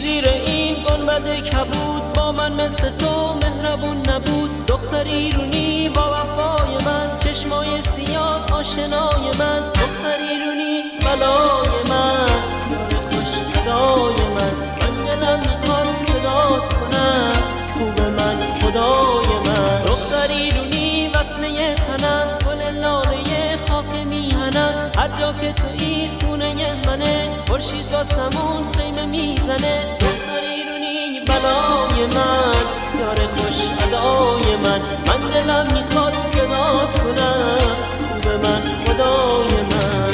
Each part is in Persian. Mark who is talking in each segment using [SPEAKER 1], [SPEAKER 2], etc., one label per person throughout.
[SPEAKER 1] زیر این گنبد کبود با من مثل تو مهربون نبود. دختر ایرونی با وفای من، چشمای سیاه آشنای من. دختر ایرونی بلای من، یار خوش ادای من. من دلم میخواد صدات کنم، خوب من خدای من. دختر ایرونی وصله تنم، گل لاله خاک میهنم. هر جا که تویی خونه منه، خورشید واسمون خیمه میزنه. دختر ایرونی بلای من، یار خوش ادای من. من دلم میخواد صدات کنم، خوب من خدای من.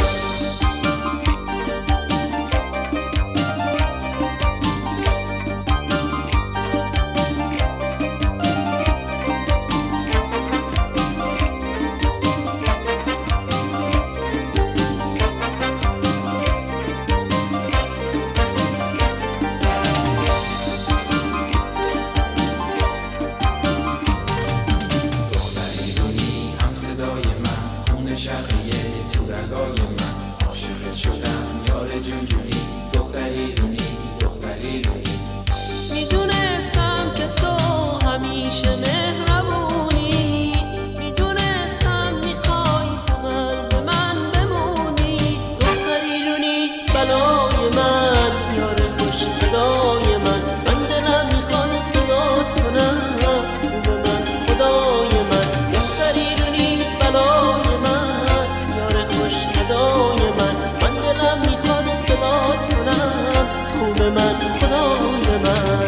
[SPEAKER 2] شقیه تو رگای من، عاشقت شدم یار جونجونی. دختر ایرونی، دختر ایرونی.
[SPEAKER 1] میدونستم که تو همیشه مهربونی، میدونستم میخوای تو قلب من بمونی. دختر ایرونی بلای من، یار خوش ادای من. من دلم میخواد صدات کنم، خوب من خدای من. دختر ایرونی بلای من، یار خوش ادای من. من دلم میخواد صدات کنم، خوب من خدای من.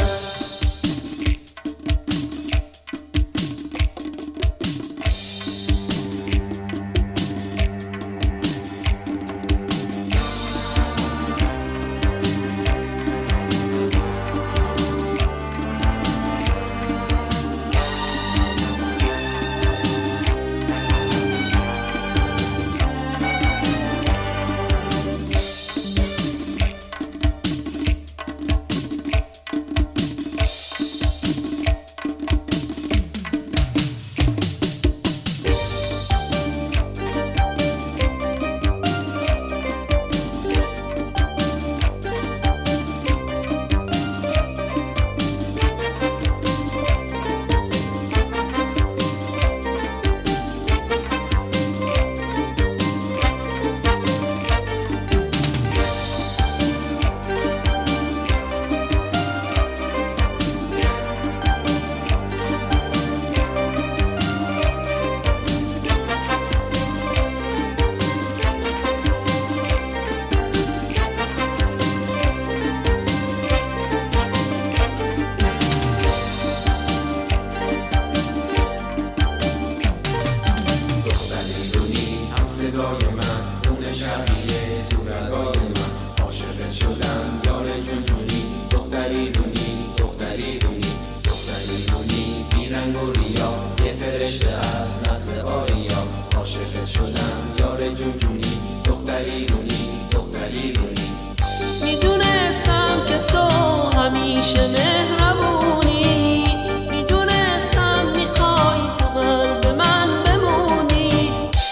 [SPEAKER 2] صدای من، خون شقیه تو رگای من. عاشقت شدم یار جونجونی. دختر ایرونی، دختر ایرونی. دختر ایرونی بی رنگ و ریا، یه فرشته از نسل آریا. عاشقت شدم یار جونجونی. دختر ایرونی، دختر ایرونی.
[SPEAKER 1] میدونستم که تو همیشه مهربونی، میدونستم میخوای تو قلب من بمونی.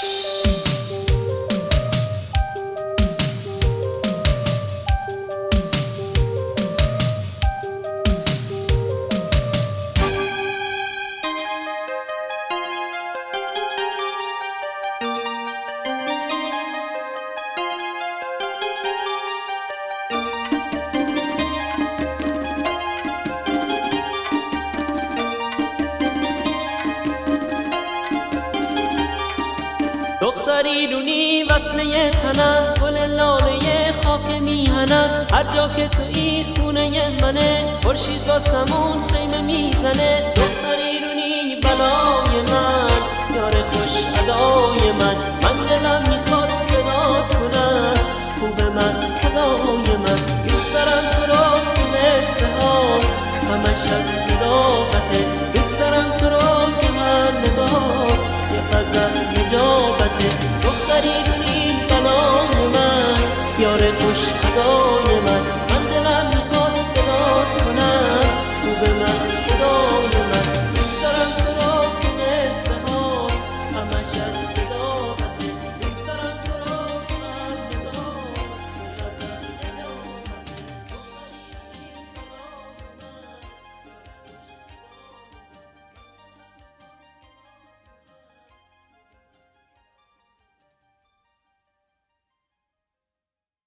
[SPEAKER 1] دختر ایرونی وصله تنم، گل لاله خاک میهنم. هر جا که تویی خونه منه، خورشید واسمون خیمه میزنه. دختر ایرونی بلای من، یار خوش ادای من. من